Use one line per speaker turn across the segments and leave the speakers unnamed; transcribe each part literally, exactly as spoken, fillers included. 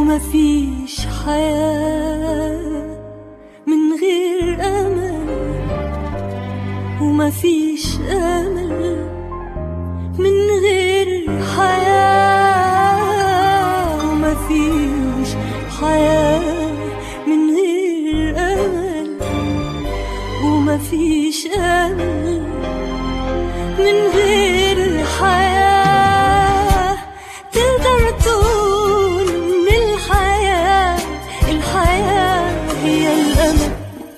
ومفيش حياة من غير أمل، ومفيش أمل من غير حياة، ومفيش حياة من غير أمل، ومفيش أمل من غير الحياة. تقدر تقول إن الحياة الحياة هي الأمل.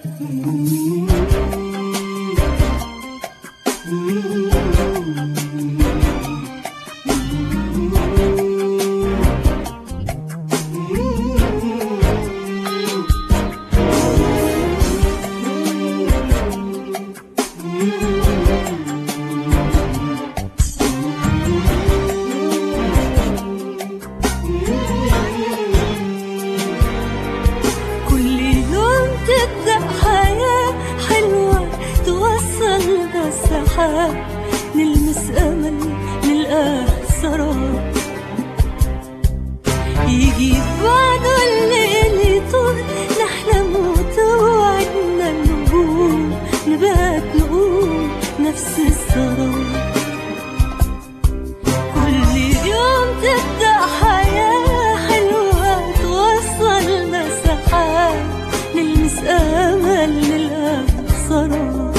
نلمس أمل نلقاه سراب، يجي بعده الليل يطول، نحلم وتوعدنا النجوم، نبات نقوم نفس السراب. كل يوم تبدأ حياة حلوة توصلنا سحاب، نلمس أمل نلقاه سراب،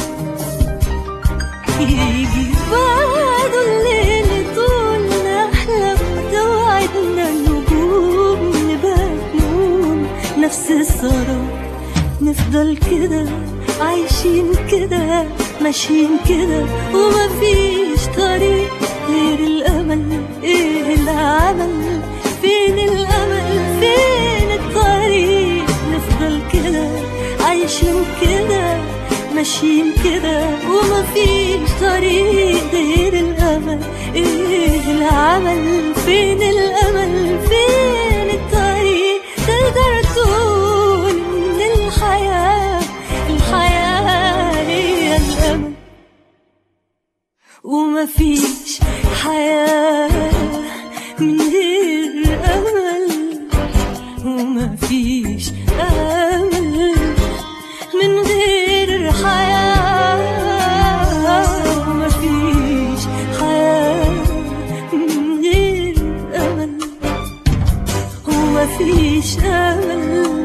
يجي بعده الليل طول، نحلم توعدنا النجوم، نبات نقوم نفس السراب. نفضل كده عايشين كده ماشيين كده، ومفيش طريق غير الأمل. ايه العمل؟ فين الأمل؟ فين الطريق؟ نفضل كده عايشين كده ماشيين كده، ومفيش طريق غير الأمل. ايه العمل؟ فين الأمل؟ فين الطريق؟ تقدر تقول إن الحياة الحياة هي الأمل، ومفيش حياة من غير أمل، ومفيش أمل من غير حياة، ومفيش حياة من غير أمل، ومفيش أمل